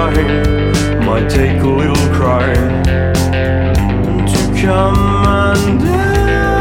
time might take a little cry to come undone.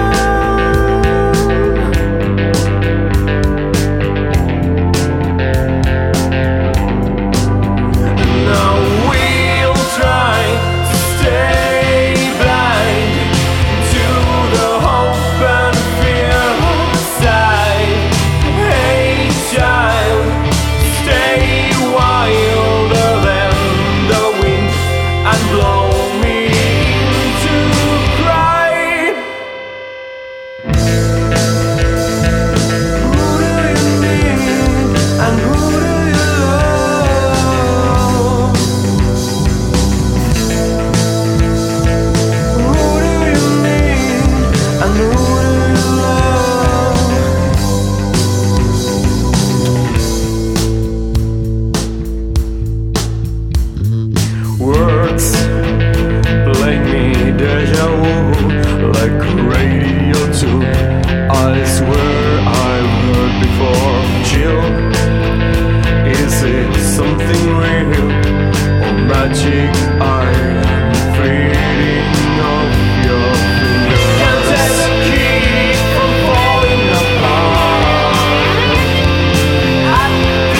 Words play me deja vu like a radio tune. I swear I've heard before. Chill, is it something real or magic? I am fading off your fingers. Can't ever keep from falling apart at the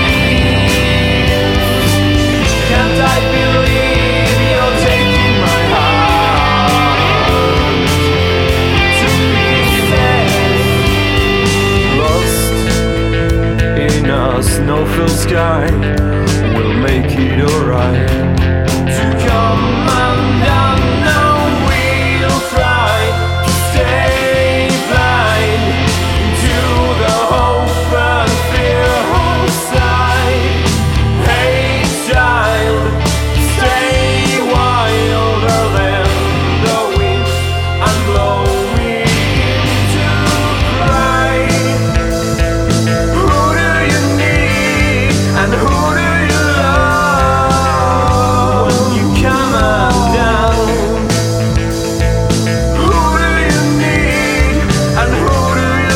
seams. Can't I believe you're taking my heart to pieces? Lost in a snow-filled sky, we'll make it alright. To come undone, now we'll try to stay blind to the hope and fear outside. Hey child, stay wilder than the wind and blow me to cry. Who do you need and who do you love when you come undone? Who do you need and who do you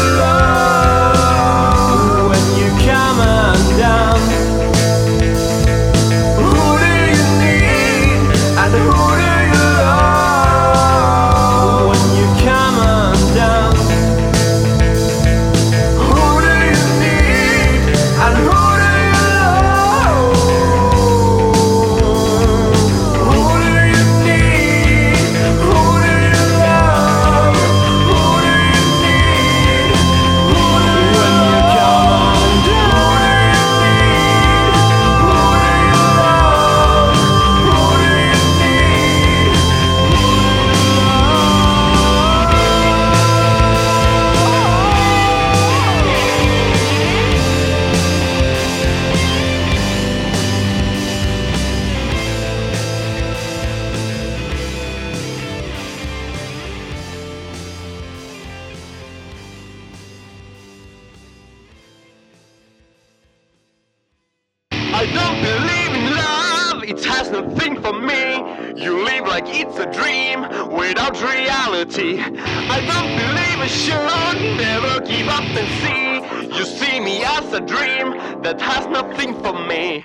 love when you come undone? Who do you need and who do you love when you come undone? Who do you need and who do you love? Who do you need? Who do you love? Who do you need? Who do you when you come undone? Who do you love? Who do you need? I don't believe in love, it has nothing for me. You live like it's a dream without reality. I don't believe I should never give up and see. You see me as a dream that has nothing for me.